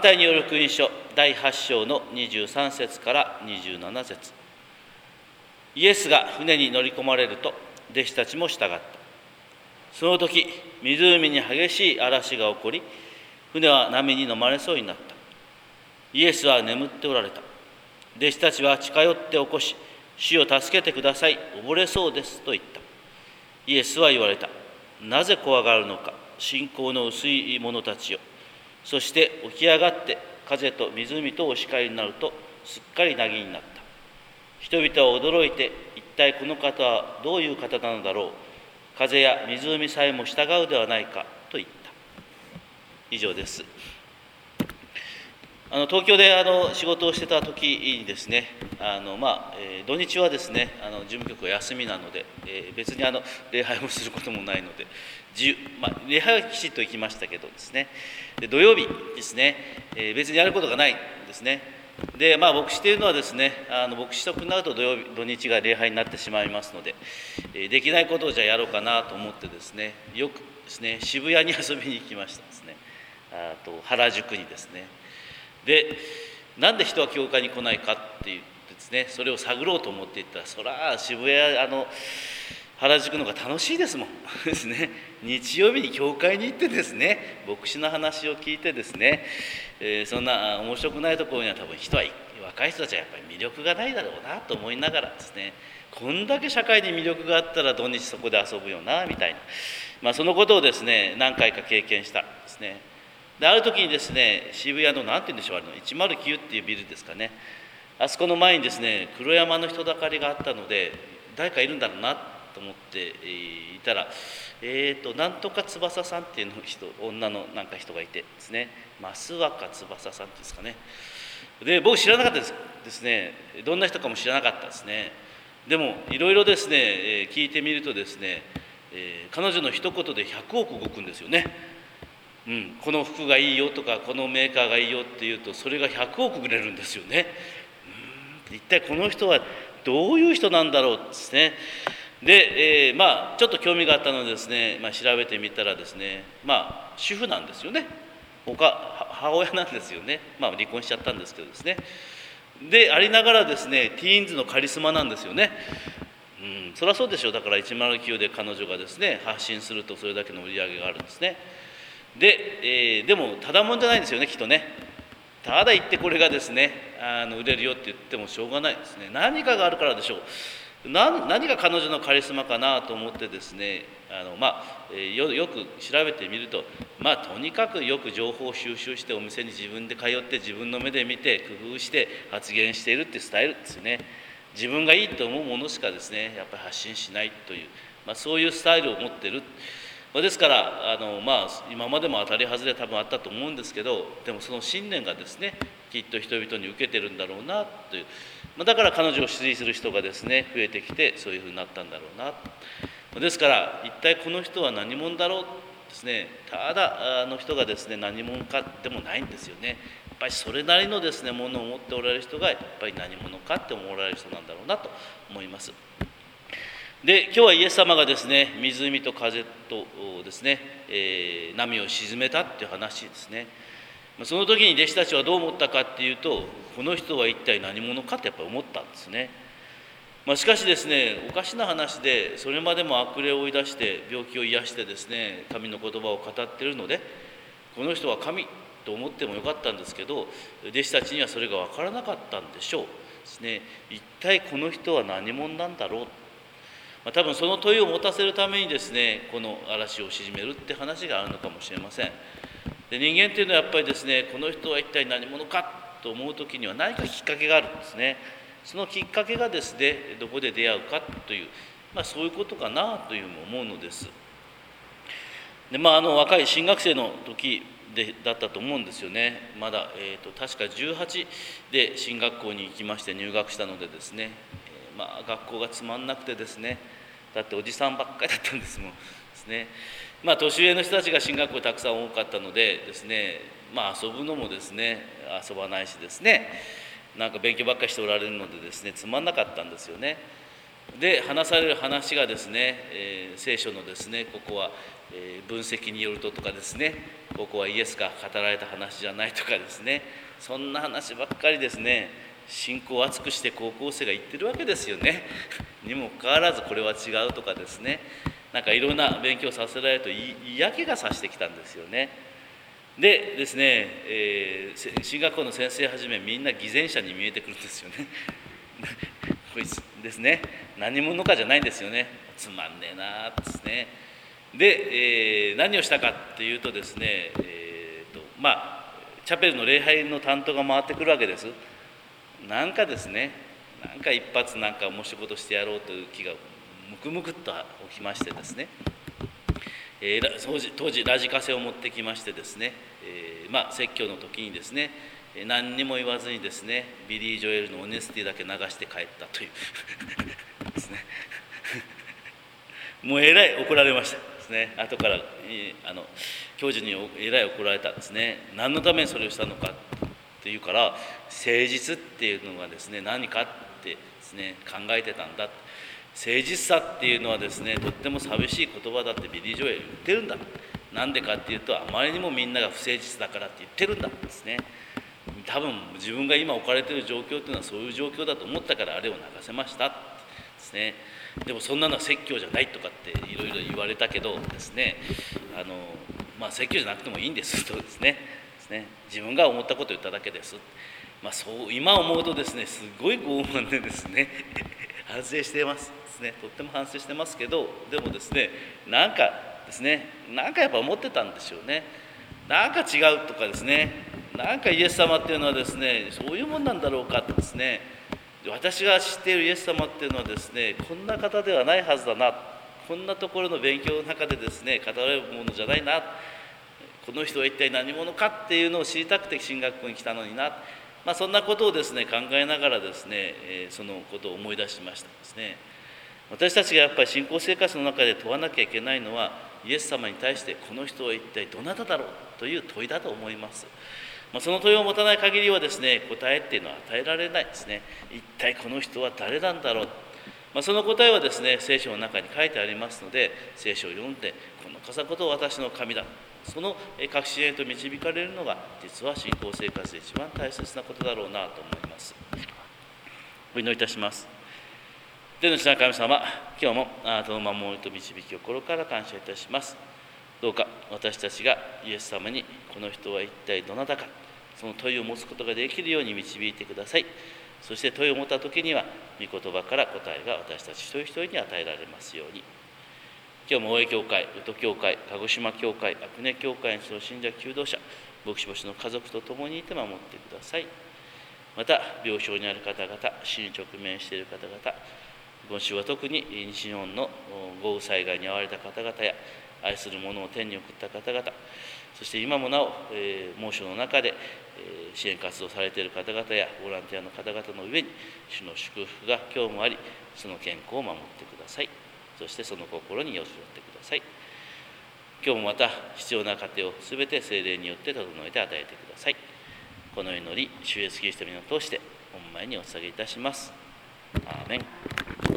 マタイによる福音書第8章の23節から27節。イエスが船に乗り込まれると弟子たちも従った。その時湖に激しい嵐が起こり、船は波に飲まれそうになった。イエスは眠っておられた。弟子たちは近寄って起こし、主を助けてください、溺れそうですと言った。イエスは言われた。なぜ怖がるのか、信仰の薄い者たちよ。そして起き上がって風と湖とお叱りになると、すっかり凪になった。人々は驚いて、一体この方はどういう方なのだろう。風や湖さえも従うではないかと言った。以上です。東京で仕事をしてた時にですね、土日はですね、事務局は休みなので、別に礼拝をすることもないので、礼拝はきちっと行きましたけどですね、で土曜日ですね、別にやることがないんですね。で、牧師というのはですね、牧師職になると土日が礼拝になってしまいますので、できないことをじゃあやろうかなと思ってですね、よくですね、渋谷に遊びに行きましたですね。原宿にですね。で、なんで人は教会に来ないかって言ってですね、それを探ろうと思っていったら、そら渋谷原宿の方が楽しいですもんですね。日曜日に教会に行ってですね、牧師の話を聞いてですね、そんな面白くないところには多分若い人たちはやっぱり魅力がないだろうなと思いながらですね、こんだけ社会に魅力があったら土日そこで遊ぶよなみたいな、そのことをですね何回か経験したんですね。で、ある時にですね、渋谷の何て言うんでしょう、109っていうビルですかね、あそこの前にですね、黒山の人だかりがあったので、誰かいるんだろうなと思っていたら、なんとか翼さんっていう女の人がいてですね、増若翼さんっていうんですかね。で、僕知らなかったですね、どんな人かも知らなかったですね。でもいろいろですね、聞いてみるとですね、彼女の一言で100億動くんですよね。この服がいいよとか、このメーカーがいいよっていうと、それが100億売れるんですよね。一体この人はどういう人なんだろうですね。で、ちょっと興味があったのでですね、調べてみたらですね、主婦なんですよね。母親なんですよね。離婚しちゃったんですけどですね。でありながらですね、ティーンズのカリスマなんですよね。そりゃそうでしょう。だから109で彼女がですね発信すると、それだけの売り上げがあるんですね。で、でもただもんじゃないんですよね、きっとね。ただ言ってこれがですね売れるよって言ってもしょうがないですね。何かがあるからでしょう。何が彼女のカリスマかなと思ってですね、よく調べてみると、とにかくよく情報を収集して、お店に自分で通って自分の目で見て工夫して発言しているっていうスタイルですね。自分がいいと思うものしかですねやっぱり発信しないという、そういうスタイルを持っている。ですから今までも当たり外れ多分あったと思うんですけど、でもその信念がですねきっと人々に受けてるんだろうなという、だから彼女を支持する人がですね増えてきて、そういうふうになったんだろうな。ですから一体この人は何者だろうですね、ただ人がですね何者かでもないんですよね。やっぱりそれなりのですねものを持っておられる人がやっぱり何者かって思われる人なんだろうなと思います。で、今日はイエス様がですね湖と風とですね、波を鎮めたっていう話ですね。その時に弟子たちはどう思ったかっていうと、この人は一体何者かってやっぱり思ったんですね。しかしですね、おかしな話で、それまでも悪霊を追い出して病気を癒してですね神の言葉を語っているので、この人は神と思ってもよかったんですけど、弟子たちにはそれが分からなかったんでしょうですね。一体この人は何者なんだろう、多分その問いを持たせるためにですねこの嵐を鎮めるって話があるのかもしれません。で、人間っていうのはやっぱりですね、この人は一体何者かと思う時には何かきっかけがあるんですね。そのきっかけがですねどこで出会うかという、そういうことかなというのも思うのです。で、若い新学生の時だったと思うんですよね。まだ、確か18で進学校に行きまして入学したのでですね、学校がつまんなくてですね、だっておじさんばっかりだったんですもんですね。年上の人たちが進学校たくさん多かったのでですね、遊ぶのもですね遊ばないしですね、勉強ばっかりしておられるのでですねつまんなかったんですよね。 で話される話がですね、聖書のですね、ここは、分析によるととかですね、ここはイエスが語られた話じゃないとかですね、そんな話ばっかりですね、信仰を厚くして高校生が言ってるわけですよね。にもかかわらずこれは違うとかですね、なんかいろんな勉強させられると嫌気がさしてきたんですよね。でですね、進学校の先生はじめみんな偽善者に見えてくるんですよね。こいつですね、何者かじゃないんですよね。つまんねえなですね。で、何をしたかっていうとですね、チャペルの礼拝の担当が回ってくるわけです。なんかですね、なんか一発なんか面白いことしてやろうという気がムクムクっと起きましてですね、当時ラジカセを持ってきましてですね、説教の時にですね、何にも言わずにですね、ビリー・ジョエルのオネスティだけ流して帰ったというですね。もうえらい怒られましたですね。後から教授にえらい怒られたんですね。何のためにそれをしたのかっていうから、誠実っていうのがですね、何かってですね、考えてたんだ。誠実さっていうのはですね、とっても寂しい言葉だってビリー・ジョエル言ってるんだ。なんでかっていうと、あまりにもみんなが不誠実だからって言ってるんだですね。多分自分が今置かれている状況というのはそういう状況だと思ったからあれを流せましたですね。でもそんなのは説教じゃないとかっていろいろ言われたけどですね、説教じゃなくてもいいんですとですね、自分が思ったことを言っただけです。そう今思うとですね、すごい傲慢でですね反省していますですね。とっても反省してますけど、でもですね、なんかやっぱ思ってたんでしょうね。なんか違うとかですね、なんかイエス様っていうのはですね、そういうもんなんだろうかですね、私が知っているイエス様っていうのはですね、こんな方ではないはずだな、こんなところの勉強の中でですね語られるものじゃないな、この人は一体何者かっていうのを知りたくて進学校に来たのにな、そんなことをですね考えながらですね、そのことを思い出しましたですね。私たちがやっぱり信仰生活の中で問わなきゃいけないのは、イエス様に対してこの人は一体どなただろうという問いだと思います。その問いを持たない限りはですね、答えっていうのは与えられないですね。一体この人は誰なんだろう、その答えはですね、聖書の中に書いてありますので、聖書を読んで、この方ことは私の神だ、その確信へと導かれるのが、実は信仰生活で一番大切なことだろうなと思います。お祈りいたします。天の父なる神様、今日もあなたの守りと導きを心から感謝いたします。どうか私たちがイエス様にこの人は一体どなたか、その問いを持つことができるように導いてください。そして問いを持った時には、御言葉から答えが私たち一人一人に与えられますように。今日も大江教会、宇土教会、鹿児島教会、阿久根教会の信者求道者、牧師牧師の家族と共にいて守ってください。また病床にある方々、死に直面している方々、今週は特に西日本の豪雨災害に遭われた方々や、愛する者を天に送った方々、そして今もなお、猛暑の中で支援活動されている方々やボランティアの方々の上に主の祝福が今日もあり、その健康を守ってください。そしてその心に寄せてください。今日もまた必要な家庭をすべて聖霊によって整えて与えてください。この祈り、主イエスキリストの皆を通して御前にお捧げいたします。アーメン。